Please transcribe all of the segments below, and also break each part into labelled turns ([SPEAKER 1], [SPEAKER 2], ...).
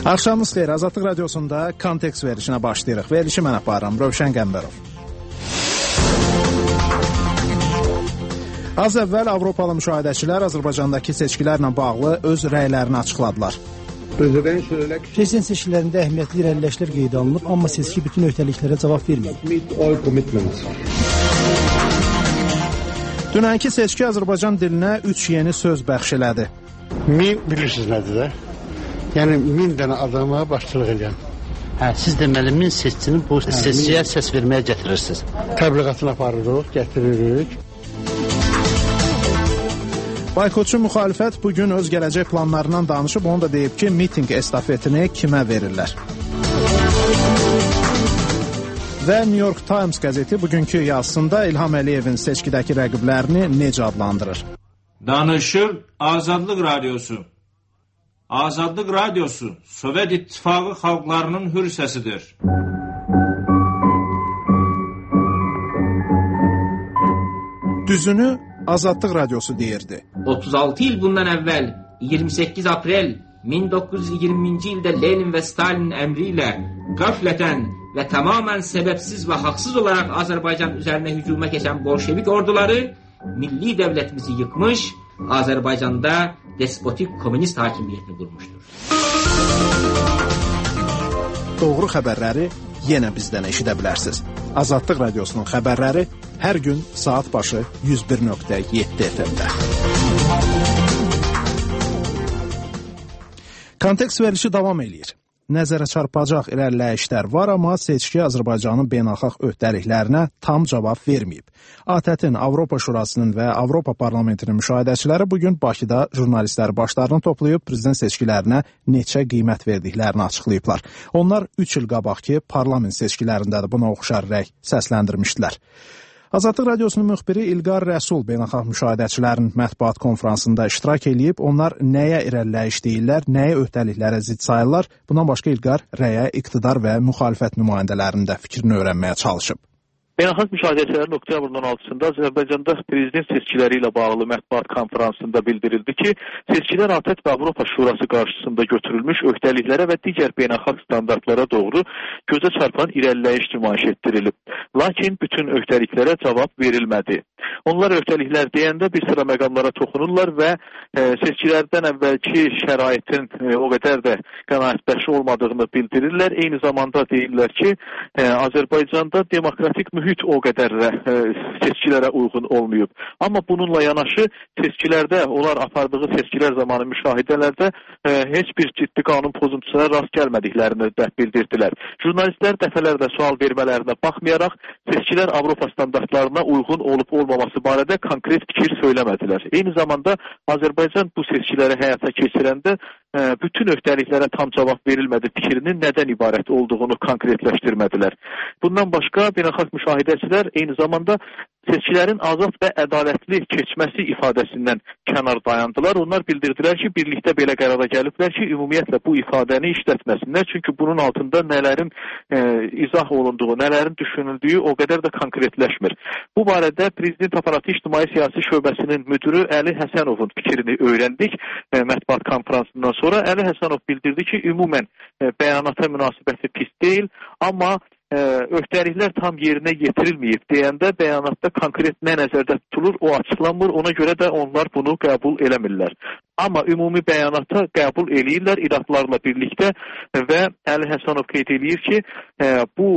[SPEAKER 1] Axşamınız xeyir. Azadlıq Radiosunda kontekst verilişinə başlayırıq. Verilişi mən aparıram, Rövşən Qəmbərov. Az əvvəl Avropalı müşahidəçilər Azərbaycandakı seçkilərlə bağlı öz rəylərini açıqladılar.
[SPEAKER 2] Prezident seçkilərində əhəmiyyətli irəliləyişlər qeydə alınıb, amma seçki bütün öhdəliklərə cavab verməyib.
[SPEAKER 1] Dünənki seçki Azərbaycan dilinə 3 yeni söz bəxş elədi.
[SPEAKER 3] Min bilirsiniz nədir də? Yəni 1000 dənə adama başçılıq edən.
[SPEAKER 4] Siz deməli 1000 seçicinin bu seçkiyə səs verməyə gətirirsiniz.
[SPEAKER 3] Təbliğatını aparırıq, gətiririk.
[SPEAKER 1] Boykotçu müxalifət bugün öz gələcək planlarından danışıb, onu da deyib ki, miting estafetini kimə verirlər. Və New York Times qəzeti bugünkü yazısında İlham Əliyevin seçkidəki rəqiblərini necə adlandırır?
[SPEAKER 5] Danışır Azadlıq Radiosu. Azadlıq Radiosu Sovet İttifaqı xalqlarının hür səsidir.
[SPEAKER 1] Düzünü Azadlıq Radiosu deyirdi.
[SPEAKER 6] 36 il bundan əvvəl 28 aprel 1920-ci ildə Lenin və Stalin əmri ilə qəflətən və tamamən səbəbsiz və haqsız olaraq Azərbaycan üzərinə hücuma keçən bolşevik orduları milli dövlətimizi yıkmış, Azərbaycanda despotik komünist hakimiyyətini qurmuşdur.
[SPEAKER 1] Doğru xəbərləri yenə bizdən eşidə bilərsiniz. Azadlıq Radiosunun xəbərləri hər gün saat başı 101.7 FM-də. Kontekst verilişi davam eləyir. Nəzərə çarpacaq irəliləyişlər var, amma seçki Azərbaycanın beynəlxalq öhdəliklərinə tam cavab verməyib. ATƏT-in, Avropa Şurasının və Avropa Parlamentinin müşahidəçiləri bugün Bakıda jurnalistləri başlarını toplayıb prezident seçkilərinə neçə qiymət verdiklərini açıqlayıblar. Onlar 3 il qabaqki parlament seçkilərində də buna oxşar rəy səsləndirmişdilər. Azadlıq Radiosunun müxbiri İlqar Rəsul beynəlxalq müşahidəçilərin mətbuat konfransında iştirak edib, onlar nəyə irəliləyiş deyirlər, nəyə öhdəliklərə zidd sayırlar. Bundan başqa İlqar rəyə iqtidar və müxalifət nümayəndələrinin də fikrini öyrənməyə çalışıb.
[SPEAKER 7] Beynəlxalq müşahidəçilərin oktyabrın 16-sında Azərbaycanda prezident seçkiləri ilə bağlı mətbuat konfransında bildirildi ki, seçkilər ATƏT və Avropa Şurası qarşısında götürülmüş öhdəliklərə və digər beynəlxalq standartlara doğru gözə çarpan irəliləyiş nümayiş etdirilib. Lakin bütün öhdəliklərə cavab verilmədi. Onlar öhdəliklər deyəndə bir sıra məqamlara toxunurlar və seçkilərdən əvvəlki şəraitin o qədər də qənaətbəxş olmadığını bildirirlər. Eyni zamanda deyirlər ki, Azərbaycanda demokratik mühit o qədər də seçkilərə uyğun olmayıb. Amma bununla yanaşı seçkilərdə, onlar apardığı seçkilər zamanı müşahidələrdə heç bir ciddi qanun pozuntusuna rast gəlmədiklərini də bildirdilər. Jurnalistlər dəfələrlə sual vermələrinə baxmayaraq, seçkilər Avropa standartlarına uyğun olub-olmaması barədə konkret fikir söyləmədilər. Eyni zamanda Azərbaycan bu seçkiləri həyata keçirəndə bütün öhdəliklərə tam cavab verilmədi fikrinin nədən ibarət olduğunu konkretləşdirmədilər. Bundan başqa beynəlxalq müşahidəçilər eyni zamanda seçkilərin azad və ədalətli keçməsi ifadəsindən kənar dayandılar. Onlar bildirdilər ki, birlikdə belə qərara gəliblər ki, ümumiyyətlə bu ifadəni işlətməsinlər. Çünki bunun altında nələrin izah olunduğu, nələrin düşünüldüyü o qədər də konkretləşmir. Bu barədə Prezident Aparatı İctimai Siyasi Şöbəsinin müdürü Əli Həsənovun fikrini öyrəndik. Mətbuat konfransından sonra Əli Həsənov bildirdi ki, ümumən bəyanata münasibəti pis deyil, amma öhdəliklər tam yerinə yetirilməyib deyəndə bəyanatda konkret nə nəzərdə tutulur, o açıqlanmır, ona görə də onlar bunu qəbul eləmirlər. Amma ümumi bəyanata qəbul eləyirlər İraqlarla birlikdə və Əli Həsənov qeyd eləyir ki, bu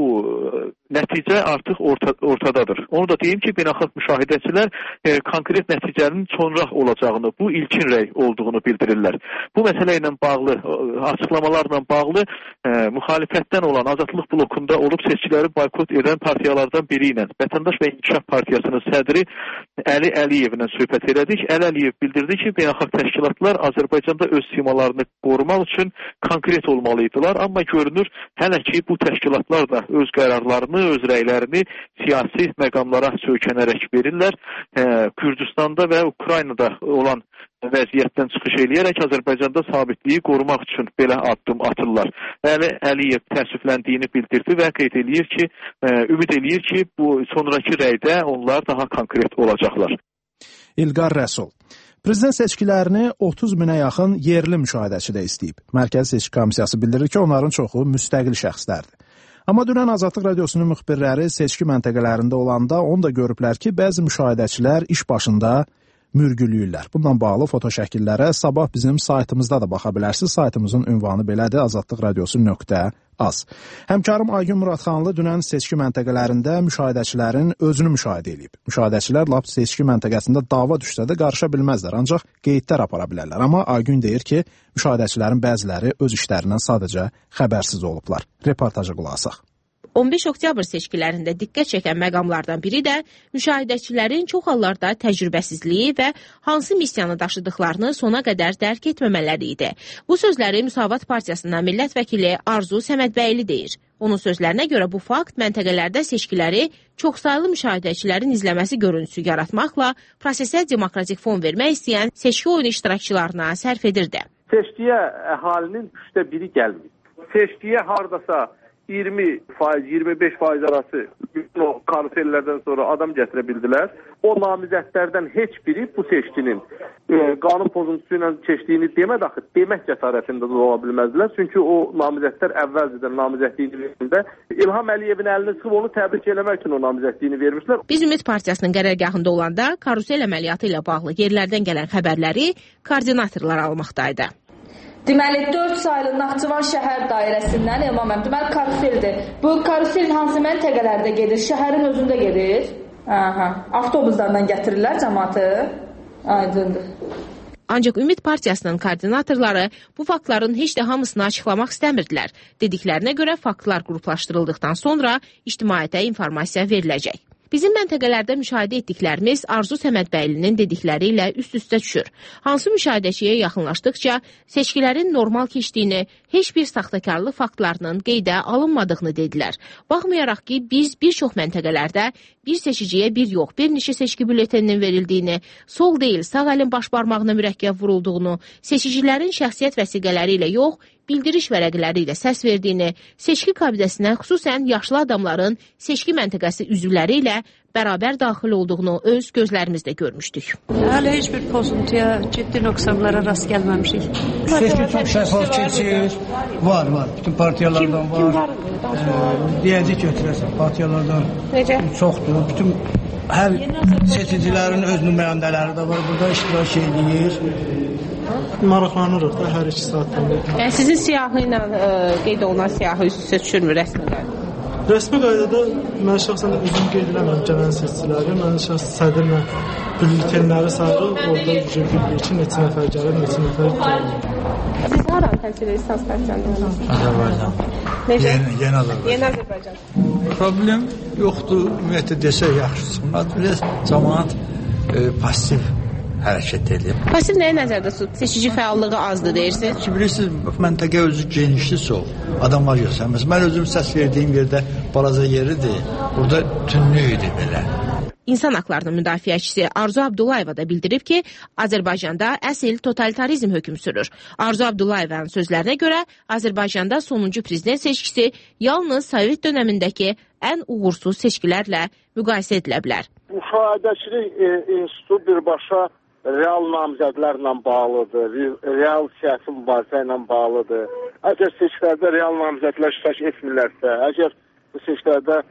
[SPEAKER 7] nəticə artıq ortadadır. Onu da deyim ki, beynəlxalq müşahidəçilər konkret nəticənin sonra olacağını, bu ilkin rəy olduğunu bildirirlər. Bu məsələ ilə bağlı, açıqlamalarla bağlı müxalifətdən olan Azadlıq blokunda olub seçkiləri boykot edən partiyalardan biri ilə Vətəndaş və İnkişaf Partiyasının sədri Əli Əliyevlə söhbət elədik. Əli Əliyev bildirdi ki, beynəlxalq təşkilatlar Azərbaycanda öz simalarını qorumaq üçün konkret olmalıydılar. Amma görünür, hələ ki bu təşkilatlar da öz qərarlarını, öz rəylərini siyasi məqamlara söykənərək verirlər. Kürdistanda və Ukraynada olan vəziyyətdən çıxış eləyərək Azərbaycanda sabitliyi qorumaq üçün belə addım atırlar. Əli Əliyev təəssüfləndiyini bildirdi və qeyd eləyir ki, ümid eləyir ki, bu sonraki rəydə onlar daha konkret olacaqlar.
[SPEAKER 1] İlqar Rəsul. Prezident seçkilərini 30 minə yaxın yerli müşahidəçi də istəyib. Mərkəzi Seçki Komissiyası bildirir ki, onların çoxu müstəqil şəxslərdir. Amma dünən Azadlıq Radiosunun müxbirləri seçki məntəqələrində olanda onu da görüblər ki, bəzi müşahidəçilər iş başında mürgülüyürlər. Bundan bağlı fotoşəkillərə sabah bizim saytımızda da baxa bilərsiniz. Saytımızın ünvanı belədir, azadlıqradiosu.az. Həmkarım Aygün Muradxanlı dünən seçki məntəqələrində müşahidəçilərin özünü müşahidə edib. Müşahidəçilər lap seçki məntəqəsində dava düşsə də qarışa bilməzlər, ancaq qeydlər apara bilərlər. Amma Aygün deyir ki, müşahidəçilərin bəziləri öz işlərindən sadəcə xəbərsiz olublar. Reportaja qulaq asaq.
[SPEAKER 8] 15 oktyabr seçkilərində diqqət çəkən məqamlardan biri də müşahidəçilərin çox hallarda təcrübəsizliyi və hansı missiyanı daşıdıqlarını sona qədər dərk etməmələri idi. Bu sözləri Müsavat Partiyasından millət vəkili Arzu Səmədbəyli deyir. Onun sözlərinə görə bu fakt məntəqələrdə seçkiləri çoxsaylı müşahidəçilərin izləməsi görüntüsü yaratmaqla prosesə demokratik fon vermək istəyən seçki oyunu iştirakçılarına sərf edirdi.
[SPEAKER 9] Seçkiyə əhalinin 1/3 gəlmir. Seçkiyə hardasa 20%-25% arası bütün o karusellərdən sonra adam gətirə bildilər. O namizədlərdən heç biri bu seçkinin qanun pozuntusu ilə keçdiyini demək axı demək cəsarətində də ola bilməzdilər. Çünki o namizədlər əvvəlcədən namizədliyini vermişlər. İlham Əliyevin əlini sıxıb onu təbrik eləmək üçün o namizədliyini vermişlər.
[SPEAKER 8] Biz Ümid Partiyasının qərargahında olanda karusel əməliyyatı ilə bağlı yerlərdən gələn xəbərləri koordinatorlar almaqdaydı.
[SPEAKER 10] Deməli 4 saylı Naxçıvan şəhər dairəsindən Elmam, deməli karuseldir. Bu karusel hansı məntəqələrdə gedir? Şəhərin özündə gedir. Avtobuslardan gətirirlər cəmaatı. Aydındır.
[SPEAKER 8] Ancaq Ümid Partiyasının koordinatorları bu faktların heç də hamısını açıqlamaq istəmirdilər. Dediklərinə görə faktlar qruplaşdırıldıqdan sonra ictimaiyyətə informasiya veriləcək. Bizim məntəqələrdə müşahidə etdiklərimiz Arzu Səmədbəylinin dedikləri ilə üst-üstə düşür. Hansı müşahidəçiyə yaxınlaşdıqca seçkilərin normal keçdiyini, heç bir saxtakarlıq faktlarının qeydə alınmadığını dedilər. Baxmayaraq ki, biz bir çox məntəqələrdə bir seçiciyə bir yox, bir neçə seçki bülleteninin verildiğini, sol deyil, sağ əlin baş barmağına mürəkkəb vurulduğunu, seçicilərin şəxsiyyət vəsiqələri ilə yox, bildiriş vərəqləri ilə səs verdiyini, seçki kabinəsinə xüsusən yaşlı adamların seçki məntəqəsi üzvləri ilə bərabər daxil olduğunu öz gözlərimizdə görmüşdük.
[SPEAKER 11] Hələ heç bir pozuntuya, ciddi nöqsanlara rast gəlməmişik.
[SPEAKER 2] Seçki çox şəffaf keçir. Var. Bütün partiyalardan var. Deyəcək götürəsən. Partiyalardan çoxdur. Bütün hər seçicilərin öz nümayəndələri də var. Burada iştirak edir. Maraqlanırıq da hər 2 saatdan.
[SPEAKER 8] Yəni sizin siyahı ilə qeyd olunan siyahı üst-üstə düşürmür rəsmi qaydada?
[SPEAKER 12] Rəsmi qaydada mən şəxsən özüm qeyd eləmirəm gələn seçiciləri. Mən şəxs sədrlə bültenləri sayırıq. Orada bilir ki, neçə nəfər gəlir, neçə nəfər gəlmir.
[SPEAKER 8] Siz hara təmsil edirsiniz partiyanda?
[SPEAKER 13] Azərbaycan.
[SPEAKER 8] Necə?
[SPEAKER 13] Yeni Azərbaycan.
[SPEAKER 8] Yeni Azərbaycan.
[SPEAKER 13] Problem yoxdur. Ümumiyyətlə desək yaxşı çıxmaz. Biraz cəmaət pasiv hərəkət edir.
[SPEAKER 8] Pasiv nəyə nəzərdə tutub? Seçici fəallığı azdır deyirsiniz?
[SPEAKER 13] Ki, bilirsiniz, məntəqə özü genişli çox. Adamlar göstərməz. Mən özüm səs verdiyim yerdə balaca yeridir. Burada tünlük idi belə.
[SPEAKER 8] İnsan haqlarının müdafiəçisi Arzu Abdullayeva da bildirib ki, Azərbaycanda əsl totalitarizm hökm sürür. Arzu Abdullayevanın sözlərinə görə Azərbaycanda sonuncu prezident seçkisi yalnız Sovet dönəmindəki ən uğursuz seçkilərlə müqayisə edilə bilər.
[SPEAKER 9] Müşahidəçilik institutu birbaşa real namizədlərlə bağlıdır, real siyasi mübarizə ilə bağlıdır. Əgər seçkilərdə real namizədlər iştirak etmirlərsə, əgər bu seçkilərdə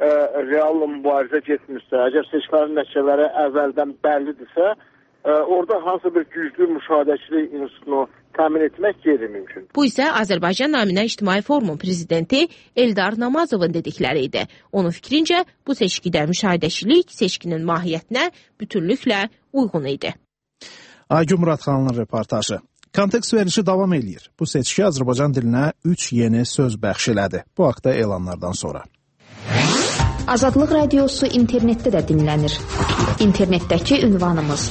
[SPEAKER 9] real mübarizə getmirsə, əgər seçkilərin nəticələri əvvəldən bəllidirsə, orada hansı bir güclü müşahidəçilik institutunu təmin etmək qeyri-mümkün.
[SPEAKER 8] Bu isə Azərbaycan naminə İctimai Forumun prezidenti Eldar Namazovun dedikləri idi. Onun fikrincə, bu seçkidə müşahidəçilik seçkinin mahiyyətinə bütünlüklə uyğun idi.
[SPEAKER 1] Aygün Muradxanlının reportajı. Kontekst verilişi davam edir. Bu seçki Azərbaycan dilinə 3 yeni söz bəxş elədi. Bu haqda elanlardan sonra.
[SPEAKER 14] Azadlıq Radiosu internetdə də dinlənir. İnternetdəki ünvanımız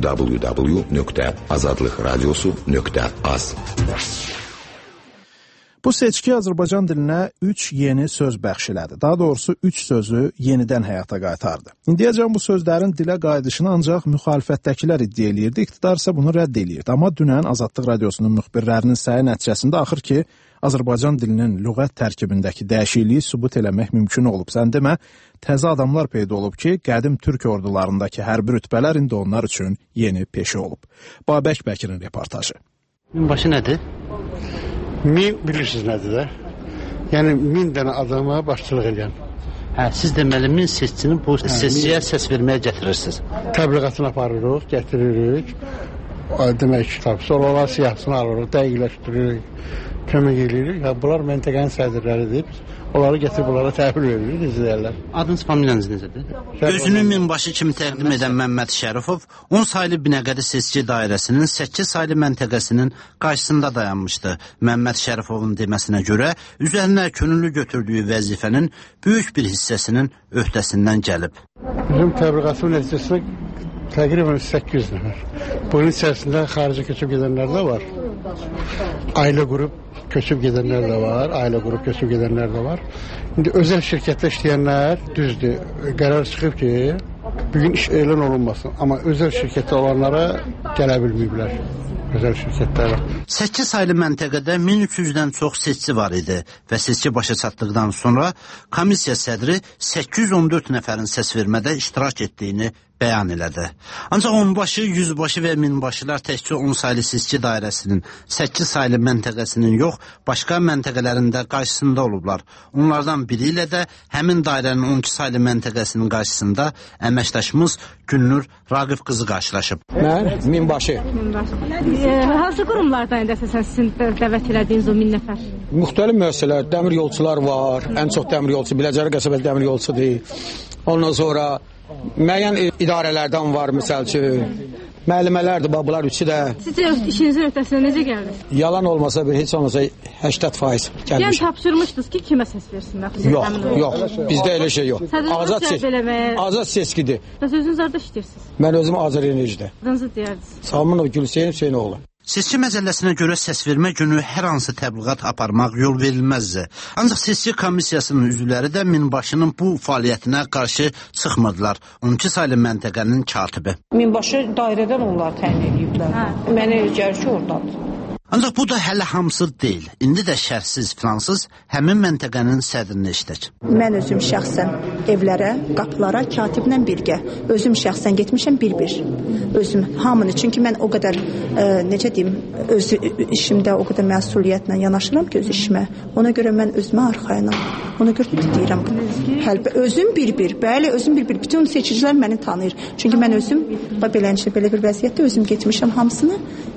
[SPEAKER 15] www.azadlıqradiosu.az.
[SPEAKER 1] Bu seçki Azərbaycan dilinə 3 yeni söz bəxş elədi. Daha doğrusu 3 sözü yenidən həyata qaytardı. İndiyəcən bu sözlərin dilə qayıdışını ancaq müxalifətdəkilər iddia eləyirdi, iqtidar isə bunu rədd eləyirdi. Amma dünən Azadlıq Radiosunun müxbirlərinin səyi nəticəsində axır ki, Azərbaycan dilinin lüğət tərkibindəki dəyişikliyi sübut eləmək mümkün olub. Sən demə, təzə adamlar peyda olub ki, qədim türk ordularındakı hərbi rütbələr indi onlar üçün yeni peşə olub. Babək Bəkirin reportajı.
[SPEAKER 4] Minbaşı nədir?
[SPEAKER 3] Min bilirsiniz nədir də? Yəni 1000 dənə adama başçılıq edən.
[SPEAKER 4] Siz deməli 1000 seçicini bu seçkiyə səs verməyə gətirirsiniz.
[SPEAKER 3] Təbliğatını aparırıq, gətiririk. Demək ki, sonra onlar siyahısını alırıq, dəqiqləşdiririk, kömək edirik. Bunlar məntəqənin sədrləridir. Onları gətirib bunlara təhvil veririk, izləyərlər.
[SPEAKER 4] Adınız, familiyanız necədir? Özünü minbaşı kimi təqdim edən Məmməd Şərifov 10 saylı Binəqədi seçki dairəsinin 8 saylı məntəqəsinin qarşısında dayanmışdı. Məmməd Şərifovun deməsinə görə üzərinə könüllü götürdüyü vəzifənin böyük bir hissəsinin öhdəsindən gəlib.
[SPEAKER 3] Bizim təbliğatın nəticəsində təqribən 800 nəfər. Bunun içərisində xaricə köçüb gedənlər də var. Ailə qrup köçüb gedənlər də var, ailə qrup köçüb gedənlər də var. İndi özəl şirkətdə işləyənlər düzdür, qərar çıxıb ki, bugün iş elan olunmasın. Amma özəl şirkətdə olanlara gələ bilməyiblər. Özəl şirkətlərə.
[SPEAKER 4] 8 saylı məntəqədə 1300-dən çox seçici var idi və seçki başa çatdıqdan sonra komissiya sədri 814 nəfərin səs vermədə iştirak etdiyini bəyan elədi. Ancaq onbaşı, yüzbaşı və minbaşılar təkcə 10 saylı seçki dairəsinin 8 saylı məntəqəsinin yox, başqa məntəqələrində qarşısında olublar. Onlardan biri ilə də həmin dairənin 12 saylı məntəqəsinin qarşısında əməkdaşımız Gülnur Raqif qızı qarşılaşıb.
[SPEAKER 15] Mən minbaşı.
[SPEAKER 16] Hansı qurumlardan əsasən sizin dəvət elədiyiniz o 1000 nəfər?
[SPEAKER 15] Müxtəlif müəssisələr, dəmir yolçular var, ən çox dəmir yolçu, Biləcəri qəsəbəsi dəmir yolçudur. Ondan sonra müəyyən idarələrdən var, misal üçün, müəllimələrdir, bunlar üçü də.
[SPEAKER 16] Sizcə işinizin öhdəsində necə gəldiniz?
[SPEAKER 15] Yalan olmasa bir, heç olmasa 80% gəlmiş.
[SPEAKER 16] Yəni tapşırmışdınız ki, kimə səs versinlər?
[SPEAKER 15] Yox, bizdə elə şey yox. Azad seçkidir.
[SPEAKER 16] Bəs özünüz orada işləyirsiniz?
[SPEAKER 15] Mən özüm Azər Enerjidə.
[SPEAKER 16] Adınızı deyərdiniz?
[SPEAKER 15] Salmanov Gülhüseyn Hüseynoğlu.
[SPEAKER 4] Seçki məcəlləsinə görə səsvermə günü hər hansı təbliğat aparmaq yol verilməzdi. Ancaq seçki komissiyasının üzvləri də minbaşının bu fəaliyyətinə qarşı çıxmırdılar. 12 saylı məntəqənin katibi.
[SPEAKER 17] Minbaşı dairədən onlar təyin ediblər. Mənə elə gəlir ki, oradadır.
[SPEAKER 4] Ancaq bu da hələ hamısı deyil. İndi də şərtsiz filansız həmin məntəqənin sədrini eşidək.
[SPEAKER 18] Mən özüm şəxsən evlərə, qapılara katiblə birgə, özüm şəxsən getmişəm bir-bir. Özüm hamını, çünki mən o qədər, necə deyim, öz işimdə o qədər məsuliyyətlə yanaşıram ki, öz işimə. Ona görə mən özümə arxayınam. Ona görə deyirəm, özüm bir-bir, bəli, özüm bir-bir. Bütün seçicilər məni tanıyır. Çünki mən özüm belə bir vəziyyətdə özüm getmişəm hamısını.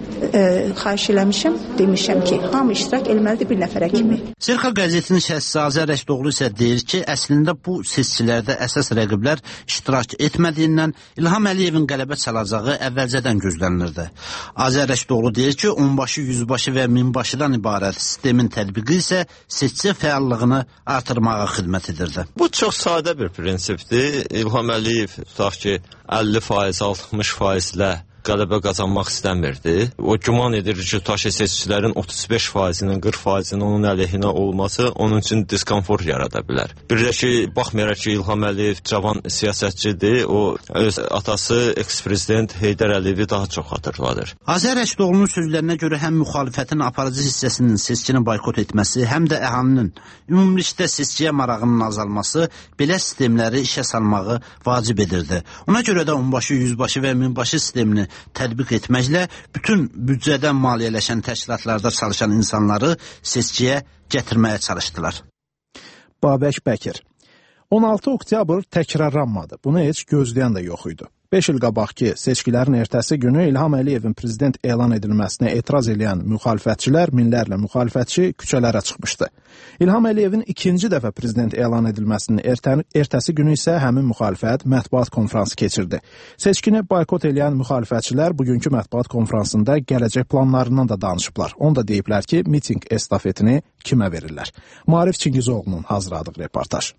[SPEAKER 18] Xahiş eləmişəm, demişəm ki, hamı iştirak eləməlidir bir nəfərə kimi.
[SPEAKER 4] Zirxa qəzetinin şəxsi Azər Rəkdoğlu isə deyir ki, əslində bu seçkilərdə əsas rəqiblər iştirak etmədiyindən İlham Əliyevin qələbə çalacağı əvvəlcədən gözlənilirdi. Azər Rəkdoğlu deyir ki, onbaşı, yüzbaşı və minbaşıdan ibarət sistemin tətbiqi isə seçki fəallığını artırmağa xidmət edirdi.
[SPEAKER 19] Bu çox sadə bir prinsipdir. İlham Əliyev tutaq ki, 50%, 60%-lə qələbə qazanmaq istəmirdi. O güman edir ki, seçicilərin 35%-nin, 40%-nin onun əleyhinə olması onun üçün diskomfort yarada bilər. Bir də ki, baxmayaraq ki, İlham Əliyev cavan siyasətçidir, o öz atası eks-prezident Heydər Əliyevi daha çox xatırladır.
[SPEAKER 4] Azər Rəkdoğlu'nun sözlərinə görə həm müxalifətin aparıcı hissəsinin seçkini boykot etməsi, həm də əhalinin ümumilikdə seçkiyə marağının azalması belə sistemləri işə salmağı vacib edirdi. Ona görə də onbaşı, yüzbaşı və minbaşı sistemini tətbiq etməklə bütün büdcədən maliyyələşən təşkilatlarda çalışan insanları seçkiyə gətirməyə çalışdılar.
[SPEAKER 1] Babək Bəkir. 16 oktyabr təkrarlanmadı. Bunu heç gözləyən də yox idi. 5 il qabaqki seçkilərin ertəsi günü İlham Əliyevin prezident elan edilməsinə etiraz edən müxalifətçilər, minlərlə müxalifətçi küçələrə çıxmışdı. İlham Əliyevin ikinci dəfə prezident elan edilməsinin ertəsi günü isə həmin müxalifət mətbuat konfransı keçirdi. Seçkini boykot edən müxalifətçilər bugünkü mətbuat konfransında gələcək planlarından da danışıblar. Onu da deyiblər ki, miting estafetini kimə verirlər? Maarif Çingizoğlu'nun hazırladığı reportaj.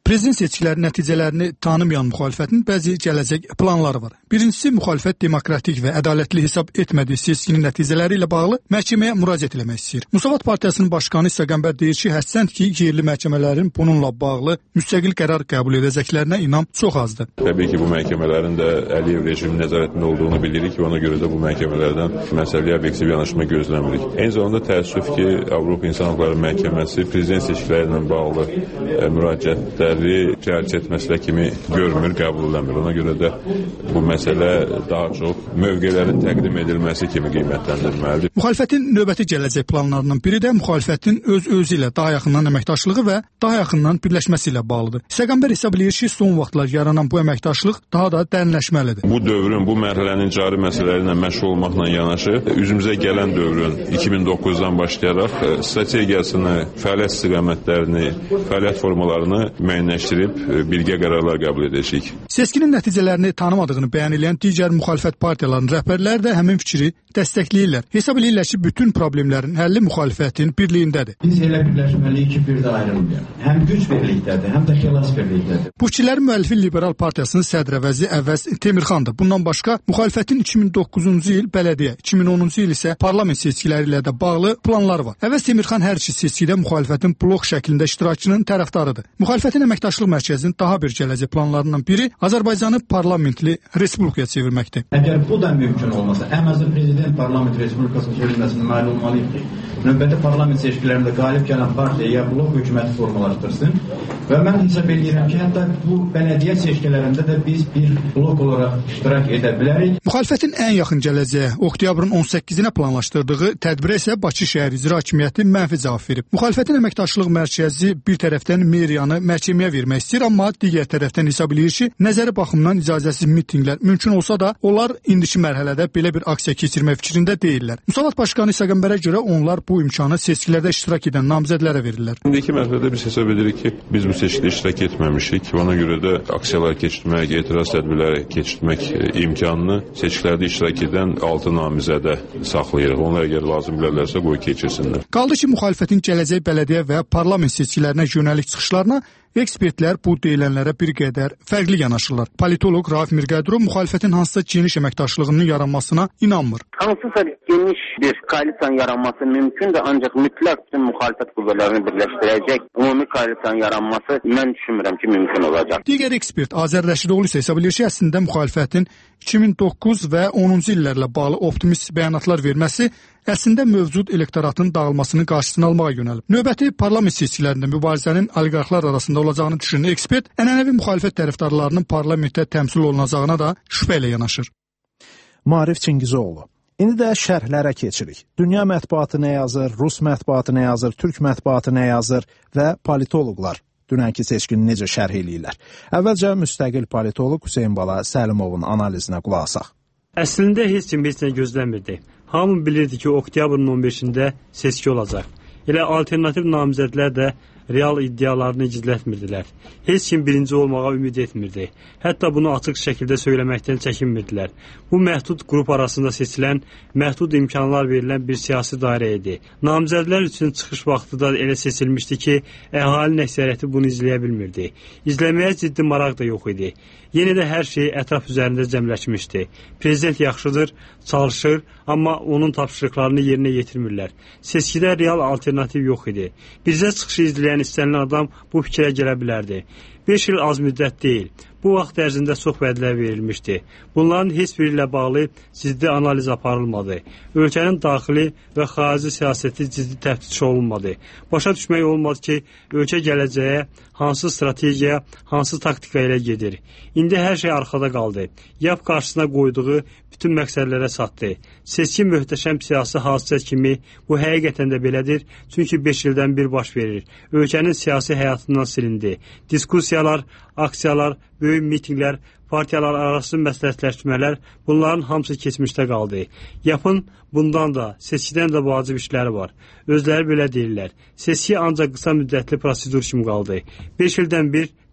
[SPEAKER 20] Prezident seçkiləri nəticələrini tanımayan müxalifətin bəzi gələcək planları var. Birincisi, müxalifət demokratik və ədalətli hesab etmədiyi seçkinin nəticələri ilə bağlı məhkəməyə müraciət etmək istəyir. Müsavat Partiyasının başqanı İsa Qəmbər deyir ki, həssənd ki, yerli məhkəmələrin bununla bağlı müstəqil qərar qəbul edəcəklərinə inam çox azdır.
[SPEAKER 21] Təbii ki, bu məhkəmələrin də Əliyev rejiminin nəzarətində olduğunu bilirik və ona görə də bu məhkəmələrdən məsələyə obyektiv yanaşma gözləmirik. Eyni zamanda təəssüf ki, Avropa İnsan Hüquqları Məhkəməsi prezident seçkiləri ilə bağlı müraciətləri cəlb etməsi kimi görmür, qəbul eləmir. Ona görə də bu məsələ daha çox mövqelərin təqdim edilməsi kimi qiymətləndirilməlidir.
[SPEAKER 20] Müxalifətin növbəti gələcək planlarından biri də müxalifətin öz-özü ilə daha yaxından əməkdaşlığı və daha yaxından birləşməsi ilə bağlıdır. İsa Qəmbər hesab edir ki, son vaxtlar yaranan bu əməkdaşlıq daha da dərinləşməlidir.
[SPEAKER 21] Bu dövrün, bu mərhələnin cari məsələləri ilə məşğul olmaqla yanaşı, üzümüzə gələn dövrün 2009-dan başlayaraq strategiyasını, fəaliyyət istiqamətlərini, fəaliyyət formalarını müəyyənləşdirib birgə qərarlar qəbul edəcəyik.
[SPEAKER 20] Seçkinin nəticələrini tanımadığını bəyan edən digər müxalifət partiyalarının rəhbərləri də həmin fikri dəstəkləyirlər. Hesab edirlər ki, bütün problemlərin həlli müxalifətin birliyindədir.
[SPEAKER 22] Biz elə birləşməliyik ki, bir də ayrılmayaq. Həm güc birlikdədir, həm də xilas birlikdədir.
[SPEAKER 20] Bu fikirlərin müəllifi Liberal Partiyasının sədr əvəzi Əvəz Temirxandır. Bundan başqa müxalifətin 2009-cu il bələdiyyə, 2010-cu il isə parlament seçkiləri ilə də bağlı planları var. Əvəz Temirxan hər iki seçkidə müxalifətin blok şəklində iştirakçının tərəfdarıdır. Müxalifətin əməkdaşlıq mərkəzinin daha bir gələcək planlarından biri Azərbaycanı parlamentli respublikaya çevirməkdir.
[SPEAKER 22] Əgər bu da mümkün olmasa, ən azı prezident parlament respublikasının çevrilməsində nail olmalıyıq ki, növbəti parlament seçkilərində qalib gələn partiya ya blok hökuməti formalaşdırsın və mən hesab edirəm ki, hətta bu bələdiyyə seçkilərində də biz bir blok olaraq iştirak edə bilərik.
[SPEAKER 20] Müxalifətin ən yaxın gələcəyə oktyabrın 18-nə planlaşdırdığı tədbirə isə Bakı şəhər icra hakimiyyəti mənfi cavab verib. Müxalifətin əməkdaşlıq mərkəzi bir tərəfdən meriyanı məhkəməyə vermək istəyir, amma digər tərəfdən hesab edir ki, nəzəri baxımdan icazəsiz mitinqlər mümkün olsa da, onlar indiki mərhələdə belə bir aksiya keçirmək fikrində deyirlər. Müsavat Başqanı İsa Qəmbərə görə onlar bu imkanı seçkilərdə iştirak edən namizədlərə verirlər.
[SPEAKER 21] İndiki mərhələdə biz hesab edirik ki, biz bu seçkidə iştirak etməmişik. Ona görə də aksiyalar keçirmək, etiraz tədbirləri keçirmək imkanını seçkilərdə iştirak edən 6 namizədə saxlayırıq. Onlar əgər lazım bilərlərsə qoy keçirsinlər.
[SPEAKER 20] Qaldı ki, müxalifətin gələcək bələdiyyə və parlament seçkilərinə yönəlik çıxışlarına ekspertlər bu deyilənlərə bir qədər fərqli yanaşırlar. Politoloq Rauf Mirqədirov müxalifətin hansısa geniş əməkdaşlığının yaranmasına inanmır.
[SPEAKER 23] Hansısa geniş bir koalisiyanın yaranması mümkündür, ancaq mütləq bütün müxalifət qüvvələrini birləşdirəcək ümumi koalisiyanın yaranması mən düşünmürəm ki, mümkün olacaq.
[SPEAKER 20] Digər ekspert Azər Rəşidoğlu isə hesab edir ki, əslində müxalifətin 2009 və 10-cu illərlə bağlı optimist bəyanatlar verməsi əslində mövcud elektoratın dağılmasının qarşısını almağa yönəlib. Növbəti parlament seçkilərində mübarizənin oliqarxlar arasında olacağını düşünən ekspert ənənəvi müxalifət tərəfdarlarının parlamentdə təmsil olunacağına da şübhə ilə yanaşır.
[SPEAKER 1] Maarif Çingizoğlu. İndi də şərhlərə keçirik. Dünya mətbuatı nə yazır, Rus mətbuatı nə yazır, Türk mətbuatı nə yazır və politoloqlar dünənki seçkini necə şərh eləyirlər. Əvvəlcə müstəqil politoloq Hüseyn Bala Səlimovun analizinə qulaq asaq.
[SPEAKER 24] Əslində heç kim heç nə gözləmirdi. Hamı bilirdi ki, oktyabrın 15-də seçki olacaq. Elə alternativ namizədlər də real iddialarını gizlətmirdilər. Heç kim birinci olmağa ümid etmirdi. Hətta bunu açıq şəkildə söyləməkdən çəkinmirdilər. Bu məhdud qrup arasında seçilən, məhdud imkanlar verilən bir siyasi dairə idi. Namizədlər üçün çıxış vaxtı da elə seçilmişdi ki, əhalinin əksəriyyəti bunu izləyə bilmirdi. İzləməyə ciddi maraq da yox idi. Yenə də hər şey ətraf üzərində cəmləşmişdi. Prezident yaxşıdır, çalışır, amma onun tapşırıqlarını yerinə yetirmirlər. Seçkidə real alternativ yox idi. Bizə çıxışı izləyən istənilən adam bu fikrə gələ bilərdi. 5 il az müddət deyil. Bu vaxt ərzində çox vədlər verilmişdi. Bunların heç biri ilə bağlı ciddi analiz aparılmadı. Ölkənin daxili və xarici siyasəti ciddi təftiş olunmadı. Başa düşmək olmadı ki, ölkə gələcəyə hansı strategiya, hansı taktika ilə gedir. İndi hər şey arxada qaldı. YAP qarşısına qoyduğu bütün məqsədlərə çatdı. Seçki möhtəşəm siyasi hadisə kimi bu həqiqətən də belədir. Çünki 5 ildən bir baş verir. Ölkənin siyasi həyatından silindi. Diskussiyalar, aksiyalar, böyük mitinqlər, partiyalar arası məsləhətləşmələr, bunların hamısı keçmişdə qaldı. YAP-ın bundan da, seçkidən də vacib işləri var. Özləri belə deyirlər. Seçki ancaq qısa müddətli prosedur kimi qaldı. 5 ildən bir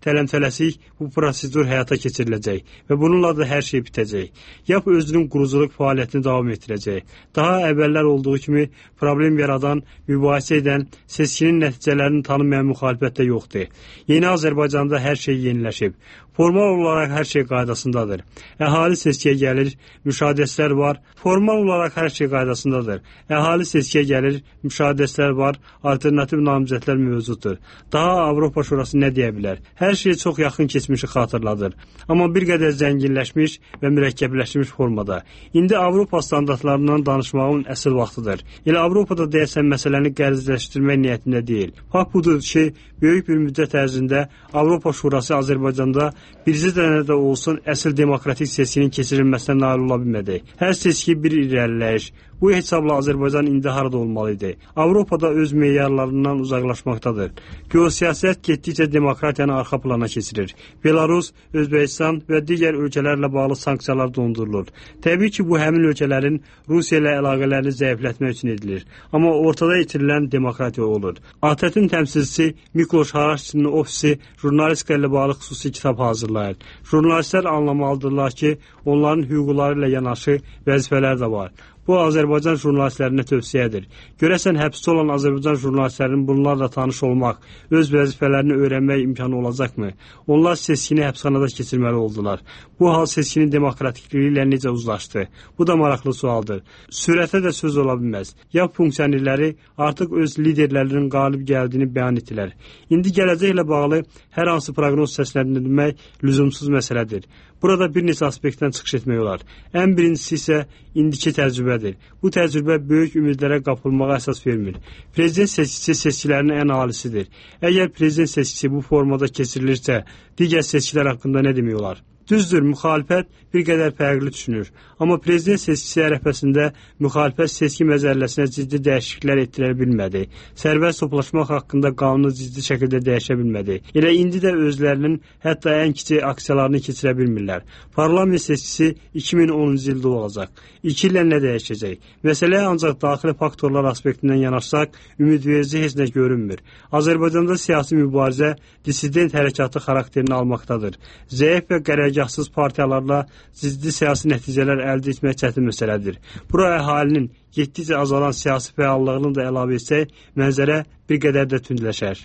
[SPEAKER 24] tələmtələsik bu prosedur həyata keçiriləcək və bununla da hər şey bitəcək. YAP özünün quruculuq fəaliyyətini davam etdirəcək. Daha əvvəllər olduğu kimi problem yaradan, mübahisə edən, seçkinin nəticələrini tanımayan müxalifət də yoxdur. Yeni Azərbaycanda hər şey yeniləşib. Formal olaraq hər şey qaydasındadır. Əhali seçkiyə gəlir, müşahidəçilər var. Formal olaraq hər şey qaydasındadır. Əhali seçkiyə gəlir, müşahidəçilər var, alternativ namizədlər mövcuddur. Daha Avropa Şurası nə deyə bilər? Hər şey çox yaxın keçmişi xatırladır. Amma bir qədər zənginləşmiş və mürəkkəbləşmiş formada. İndi Avropa standartlarından danışmağın əsl vaxtıdır. Elə Avropada deyəsən məsələni qərzləşdirmək niyyətində deyil. Fakt budur ki, böyük bir müddət ərzində Avropa Şurası Azərbaycanda bircə dənə də olsun əsl demokratik seçkinin keçirilməsinə nail ola bilmədi. Hər seçki bir irəliləyiş. Bu hesabla Azərbaycan indi harada olmalıydı? Avropada öz meyarlarından uzaqlaşmaqdadır. Geosiyasət getdikcə demokratiyanı arxa plana keçirir. Belarus, Özbəkistan və digər ölkələrlə bağlı sanksiyalar dondurulur. Təbii ki, bu həmin ölkələrin Rusiya ilə əlaqələrini zəiflətmək üçün edilir. Amma ortada itirilən demokratiya olur. ATƏT-in təmsilçisi Mikloş Haraççının ofisi jurnalistika ilə bağlı xüsusi kitab hazırlayır. Jurnalistlər anlamalıdırlar ki, onların hüquqları ilə yanaşı vəzifələr də var. Bu, Azərbaycan jurnalistlərinə tövsiyədir. Görəsən, həbsdə olan Azərbaycan jurnalistlərinin bunlarla tanış olmaq, öz vəzifələrini öyrənmək imkanı olacaqmı? Onlar seçkini həbsxanada keçirməli oldular. Bu hal seçkinin demokratikliyi ilə necə uzlaşdı? Bu da maraqlı sualdır. Sürətə də söz ola bilməz. YAP funksionerləri artıq öz liderlərinin qalib gəldiyini bəyan etdilər. İndi gələcəklə bağlı hər hansı proqnoz səsləndirmək lüzumsuz məsələdir. Burada bir neçə aspektdən çıxış etmək olar. Ən birincisi isə indiki təcrübədir. Bu təcrübə böyük ümidlərə qapılmağa əsas vermir. Prezident seçkisi seçkilərin ən alisidir. Əgər prezident seçkisi bu formada keçirilirsə, digər seçkilər haqqında nə demək olar? Düzdür, müxalifət bir qədər fərqli düşünür. Amma prezident seçkisi ərəfəsində müxalifət seçki məzəlləsinə ciddi dəyişikliklər etdirə bilmədi. Sərbəst toplaşmaq haqqında qanunu ciddi şəkildə dəyişə bilmədi. Elə indi də özlərinin hətta ən kiçik aksiyalarını keçirə bilmirlər. Parlament seçkisi 2010-cu ildə olacaq. 2 illə nə dəyişəcək? Məsələyə ancaq daxili faktorlar aspektindən yanaşsaq, ümidverici heç nə görünmür. Azərbaycanda siyasi mübarizə dissident hərəkatı xarakterini almaqdadır. Zəif və qərargahsız partiyalarla ciddi siyasi nəticələr əldə etmək çətin məsələdir. Bura əhalinin getdikcə azalan siyasi fəallığını da əlavə etsək, mənzərə bir qədər də tündləşər.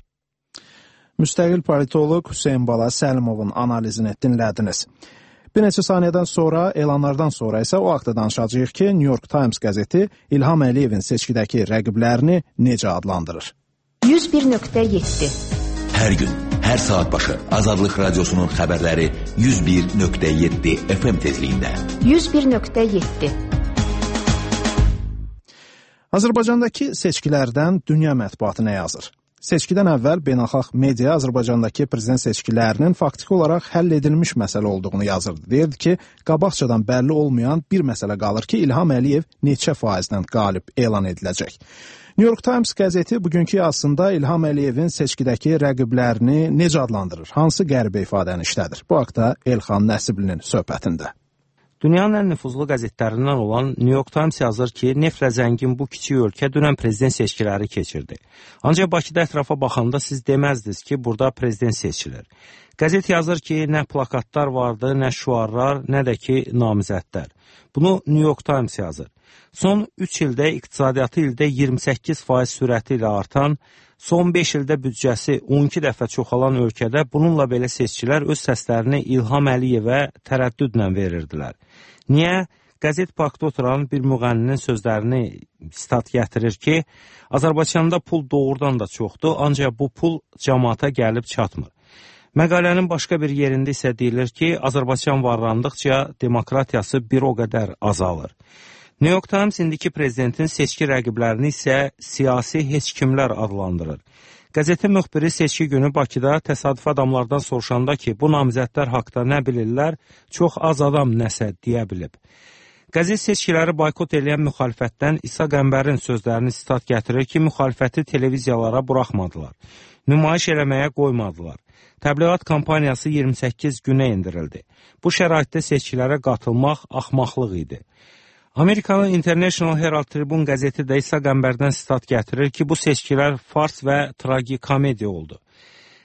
[SPEAKER 1] Müstəqil politoloq Hüseyn Bala Səlimovun analizini dinlədiniz. Bir neçə saniyədən sonra, elanlardan sonra isə o haqda danışacağıq ki, New York Times qəzeti İlham Əliyevin seçkidəki rəqiblərini necə adlandırır?
[SPEAKER 14] 101.7
[SPEAKER 5] Hər gün, hər saat başı Azadlıq Radyosu'nun xəbərləri 101.7 FM tezliyində.
[SPEAKER 14] 101.7
[SPEAKER 1] Azərbaycandakı seçkilərdən dünya mətbuatı nə yazır? Seçkidən əvvəl beynəlxalq media Azərbaycandakı prezident seçkilərinin faktiki olaraq həll edilmiş məsələ olduğunu yazırdı. Deyirdi ki, qabaqcadan bəlli olmayan bir məsələ qalır ki, İlham Əliyev neçə faizdən qalib elan ediləcək. New York Times qəzeti bugünkü yazısında İlham Əliyevin seçkidəki rəqiblərini necə adlandırır? Hansı qəribə ifadəni işlədir? Bu haqda Elxan Nəsiblinin söhbətində.
[SPEAKER 6] Dünyanın ən nüfuzlu qəzetlərindən olan New York Times yazır ki, neftlə zəngin bu kiçik ölkə dünən prezident seçkiləri keçirdi. Ancaq Bakıda ətrafa baxanda siz deməzdiniz ki, burada prezident seçilir. Qəzet yazır ki, nə plakatlar vardı, nə şüarlar, nə də ki, namizədlər. Bunu New York Times yazır. Son 3 ildə iqtisadiyyatı ildə 28% sürəti ilə artan, son 5 ildə büdcəsi 12 dəfə çoxalan ölkədə bununla belə seçkilər öz səslərini İlham Əliyevə tərəddüdlə verirdilər. Niyə? Qəzet parkda oturan bir müğənninin sözlərini sitat gətirir ki, Azərbaycanda pul doğrudan da çoxdur, ancaq bu pul cəmaata gəlib çatmır. Məqalənin başqa bir yerində isə deyilir ki, Azərbaycan varlandıqca demokratiyası bir o qədər azalır. New York Times indiki prezidentin seçki rəqiblərini isə siyasi heç kimlər adlandırır. Qəzetin müxbiri seçki günü Bakıda təsadüf adamlardan soruşanda ki, bu namizədlər haqda nə bilirlər, çox az adam nəsə deyə bilib. Qəzet seçkiləri boykot edən müxalifətdən İsa Qəmbərin sözlərini sitat gətirir ki, müxalifəti televiziyalara buraxmadılar. Nümayiş eləməyə qoymadılar. Təbliğat kampaniyası 28 günə endirildi. Bu şəraitdə seçkilərə qatılmaq axmaqlıq idi. Amerikanın International Herald Tribune qəzeti də İsa Qəmbərdən sitat gətirir ki, bu seçkilər fars və tragikomediya oldu.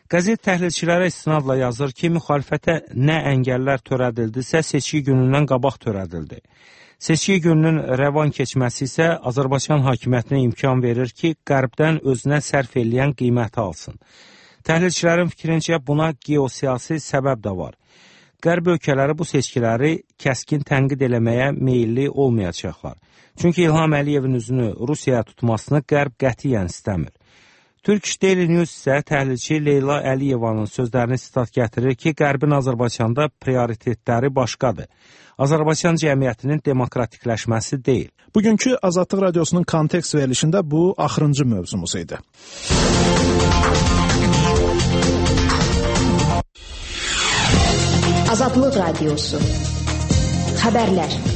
[SPEAKER 6] Qəzet təhlilçilərə istinadla yazır ki, müxalifətə nə əngəllər törədildisə, seçki günündən qabaq törədildi. Seçki gününün rəvan keçməsi isə Azərbaycan hakimiyyətinə imkan verir ki, Qərbdən özünə sərf eləyən qiyməti alsın. Təhlilçilərin fikrincə buna geosiyasi səbəb də var. Qərb ölkələri bu seçkiləri kəskin tənqid eləməyə meyilli olmayacaqlar. Çünki İlham Əliyevin üzünü Rusiyaya tutmasını Qərb qətiyyən istəmir. Turkish Daily News isə təhlilçi Leyla Əliyevanın sözlərini sitat gətirir ki, Qərbin Azərbaycanda prioritetləri başqadır. Azərbaycan cəmiyyətinin demokratikləşməsi deyil.
[SPEAKER 1] Bugünkü Azadlıq Radiosunun kontekst verilişində bu axırıncı mövzumuz idi.
[SPEAKER 14] Azadlıq Radiosu. Xəbərlər.